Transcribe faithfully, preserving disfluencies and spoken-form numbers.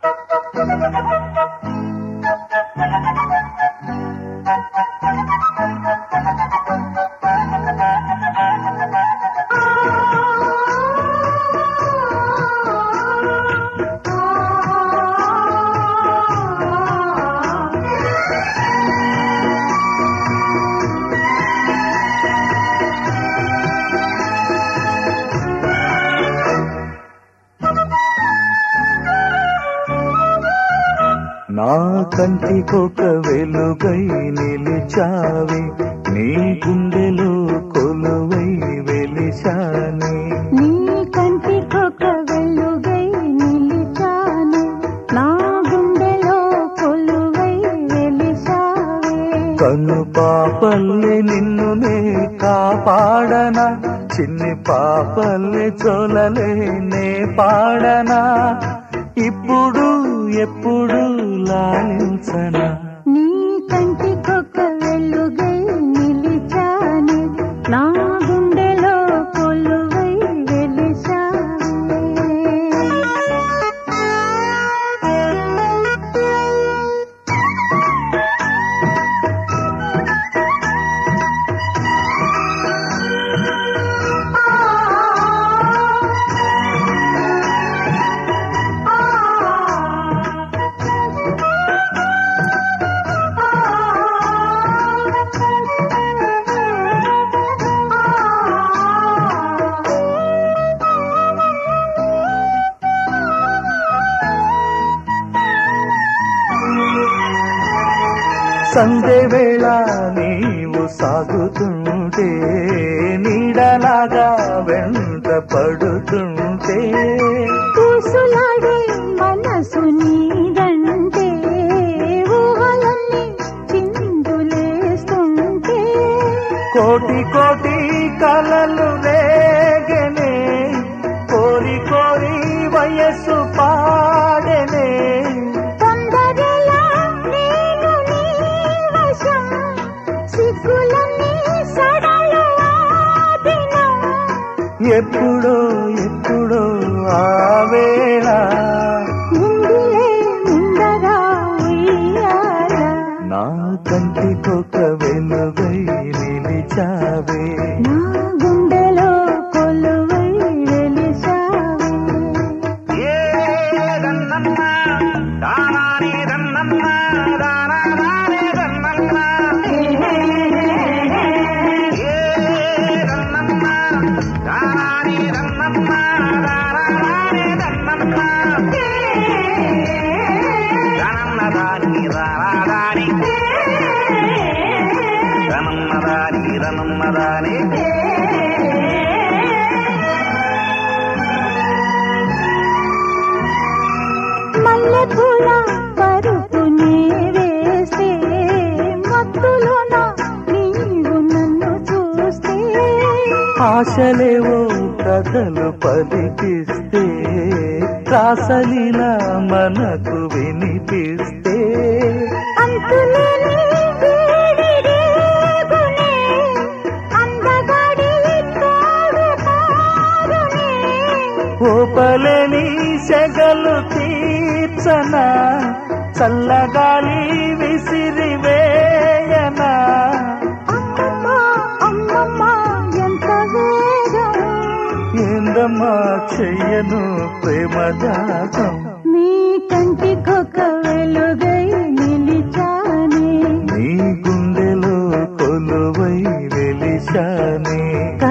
నా కంటికొక వెలుగై నిలిచావే, నీ గుండెలో కొలువై వెలిశానే. నీ కంటికొక వెలుగై నిలిచానే, నా గుండెలో కొలువై వెలిశావే. కను పాపల్లె నిన్ను నే కాపాడనా, చిన్ని పాపల్లె చోలలే నే పాడనా. ఇప్పుడు ఎప్పుడు లాలించనా. నీ కంటికొక వెలుగై నిలిచానే, నా గుండెలో కొలువై వెలిశావే. సంధ్య వేళ నీవు సాగుతుంటే, నీడలాగా వెంట పడుతుంటే, పూసులాడే మనసు నీదంటే, ఊహలన్నీ చిందులేస్తుంటే, కోటి కోటి కలలు రేగనే, కోరి కోరి వయస్సు పాడనే. ఎప్పుడో ఎప్పుడో ఆ వేళ నా కంటికొక వెలుగై నిలిచావే, నా గుండెలో కొలువై వెలిశావే. మల్లెపూల పరుపునే వేస్తే, మత్తులోన నీవు నన్ను చూస్తే, ఆశలేవో కథలు పలికిస్తే, రాసలీలా మనకు వినిపిస్తే, అంతులేని వేడి రేగునే, అందగాడి తోడు తారునే. ఓపలేని సెగలు తీర్చనా, చల్లగాలి విసిరి వేయనా. అమ్మమ్మ అమ్మమ్మ ఎంత వేగం, ఏందమ్మా చెయ్యను ప్రేమ జాతం. నీ కంటికొక వెలుగై నిలిచానే, నీ గుండెలో కొలువై వెలిశానే.